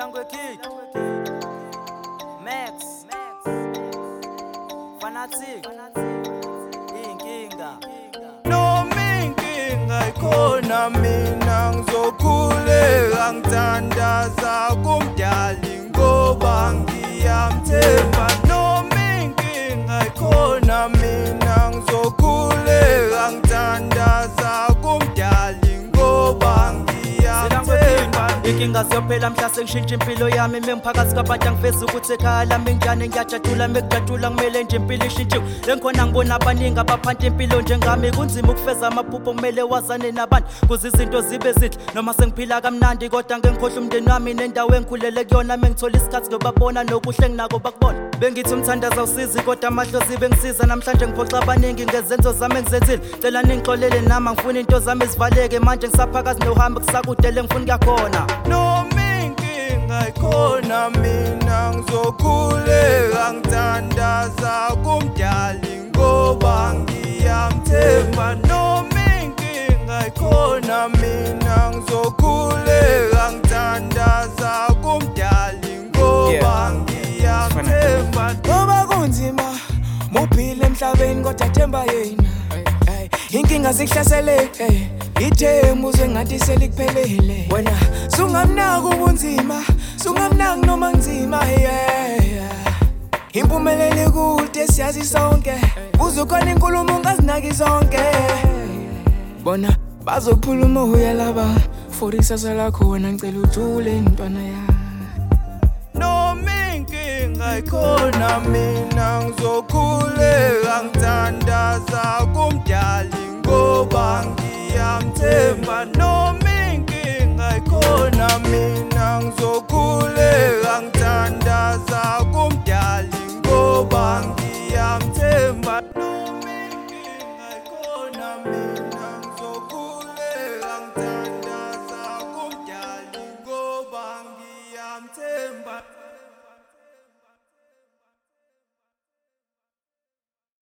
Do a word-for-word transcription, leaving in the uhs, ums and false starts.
Silangwe Kid Max Fanatic Inkinga Noma inkinga ikhona mina ngizokhuleka ngithandaza kumdali ngoba ngiyamthemba. Noma inkinga ikhona mina ngizokhuleka ngithandaza kumdali ngoba ngiyamthemba. Inkinga siyophela mhla sengishintsha impilo yami mengiphakathi kabantu angifeza ukuthi ekhaya lami ngijane ngiyajatula mekujatula kumele nje impilo ishintshiwe lengikhona ngibona abaningi abaphantsi impilo njengami kunzima ukufeza amaphupho kumele wazane nabantu kuze izinto zibe zinhle noma sengiphila kamnandi kodwa ngengikhohle umndeni wami nendawo engikhulele kuyona mengithola isikhathi ngobabona nokuhle nginako bakubona bengithi umthandaza usizi kodwa amahlo zibe ngisiza namhlanje ngiphoxa abaningi ngezenzo zami engizenzile cela ningixolele nami ngifuna into zami zivaleke manje ngisaphakathi nohambo kusakudele ngifuna kuyakhona. Noma inkinga ikhona mina ngizokhuleka ngithandaza kumdali ngoba ngiyamthemba. Noma inkinga ikhona mina ngizokhuleka ngithandaza kumdali ngoba ngiyamthemba. Ngoba kunzima muphile emhlabeni kodwa themba yena. Inkinga zikuhlasele ithemba uzwe ngathi selikuphelele wena sungamnaki ubunzima sungamnaki noma nzima yeah impumelelo kude siyazi sonke uzokhona inkulumo ungazinaki zonke bona bazophula umoya laba for isasa lakho wena ngicela ujule intwana ya. Noma inkinga ikhona mina ngizokhuleka ngithandaza kumdali ngoba ngiyamthemba. Noma inkinga ikhona mina ngizokhuleka ngithandaza kumdali ngoba ngiyamthemba. Noma inkinga ikhona mina ngizokhuleka ngithandaza kumdali ngoba ngiyamthemba.